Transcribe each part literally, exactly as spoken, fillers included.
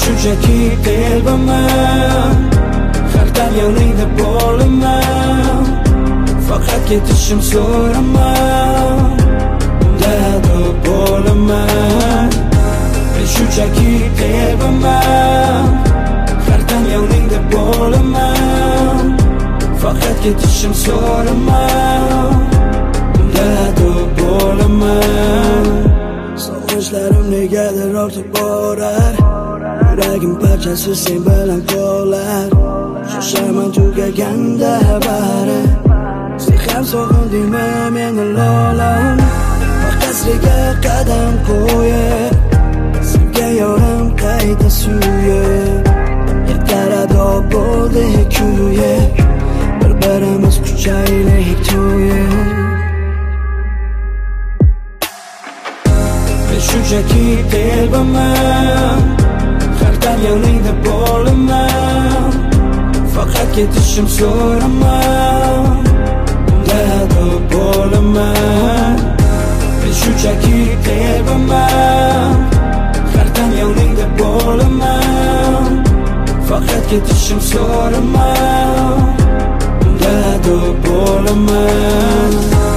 shunchaki qalbaman har dam yoningda bo'laman. Faqat ketishim so'raman, undada bo'laman. Men shunchaki qalbaman har dam yoningda bo'laman. Faqat ketishim so'raman, undada bo'laman. Sog'inchlarim negadir ortib borar, yuragim parchasi sen bilan qolar. Shoshaman tugaganda bari, sen ham sog'indingmi meni lolam. Qasriga qadam qo'yib, sevgan yorim qayta suyib, ertalabda bo'ldi kuyib, bir-birimiz quchaylik to'yib. Men shunchaki qalbaman har dam yoningda bo'laman. Faqat ketishim so'raman, undada bo'laman. Men shunchaki qalbaman har dam yoningda bo'laman. Faqat ketishim so'raman, undada bo'laman.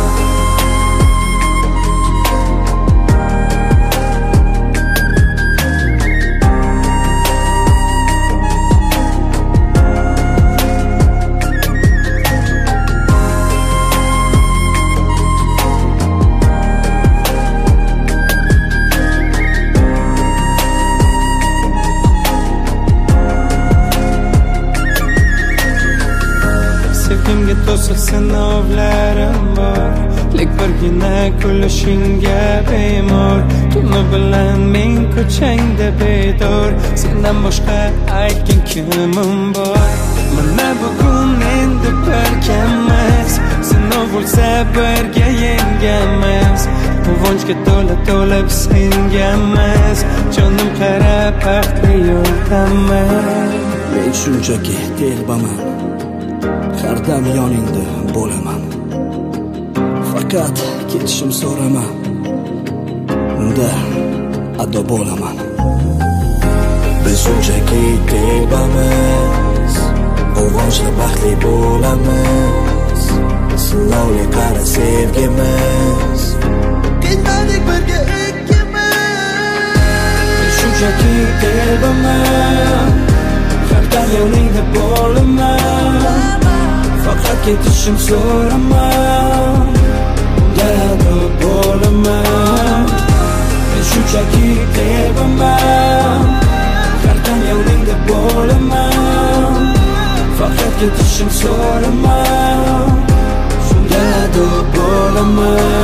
Sevgimga to'siq sinovlarim bor, lek birgina kulishingga bemor. Tuni bilan men ko'changda bedor, sendan boshqa aytgan kimim bor? Mana bugun endi birgamiz, sinov bo'lsa birga yengamiz. Quvonchga to'la to'la biz singamiz, jonim qarab baxtli yo'ldamiz. Men shunchaki telbaman har dam yoningda bo'laman. Faqat ketishim so'raman, unda ado bo'laman. Biz shunchaki telbamiz, quvonchli baxtli bo'lamiz. Sinovli qara sevgimiz, ketmadik birga ikkimiz. Biz shunchaki telbaman har dam yoningda bo'laman. Faqat ketishim so'raman, undada bo'laman. Men shunchaki qalbaman har dam yoningda bo'laman. Faqat ketishim so'raman, undada bo'laman.